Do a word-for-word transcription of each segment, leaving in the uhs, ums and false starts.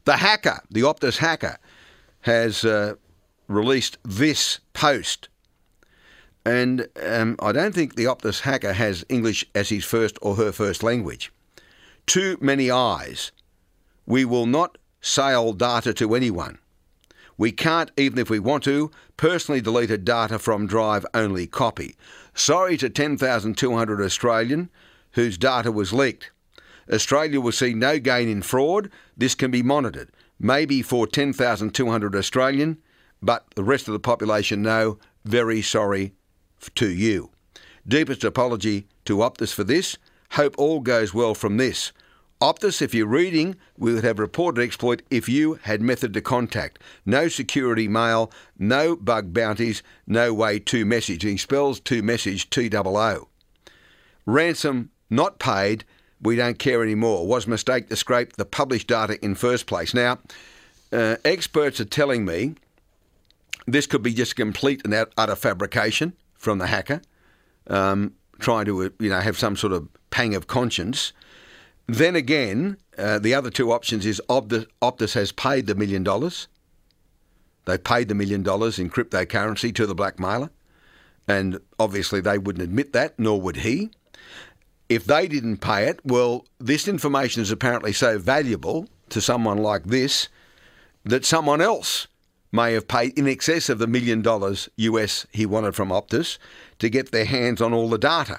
The hacker, the Optus hacker, has uh, released this post. And um, I don't think the Optus hacker has English as his first or her first language. Too many eyes. We will not sell data to anyone. We can't, even if we want to, personally deleted data from drive-only copy. Sorry to ten thousand two hundred Australian whose data was leaked. Australia will see no gain in fraud. This can be monitored. Maybe for ten thousand two hundred Australian, but the rest of the population know, very sorry to you. Deepest apology to Optus for this. Hope all goes well from this. Optus, if you're reading, we would have reported exploit if you had method to contact. No security mail, no bug bounties, no way to message. He spells to message T O O. Ransom not paid, we don't care anymore. Was mistake to scrape the published data in first place. Now, uh, experts are telling me this could be just complete and utter fabrication from the hacker, um, trying to you know have some sort of pang of conscience. Then again, uh, the other two options is Optus, Optus has paid the million dollars. They paid the million dollars in cryptocurrency to the blackmailer, and obviously they wouldn't admit that, nor would he. If they didn't pay it, well, this information is apparently so valuable to someone like this that someone else may have paid in excess of the million dollars U S he wanted from Optus to get their hands on all the data.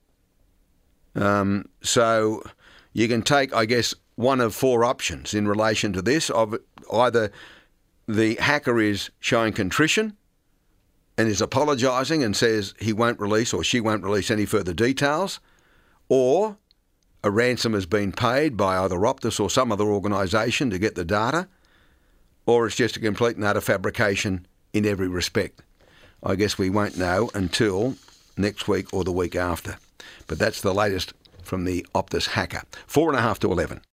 Um, so you can take, I guess, one of four options in relation to this. Of either the hacker is showing contrition and is apologising and says he won't release or she won't release any further details, or a ransom has been paid by either Optus or some other organisation to get the data, or it's just a complete and utter fabrication in every respect. I guess we won't know until next week or the week after. But that's the latest from the Optus hacker. Four and a half to eleven.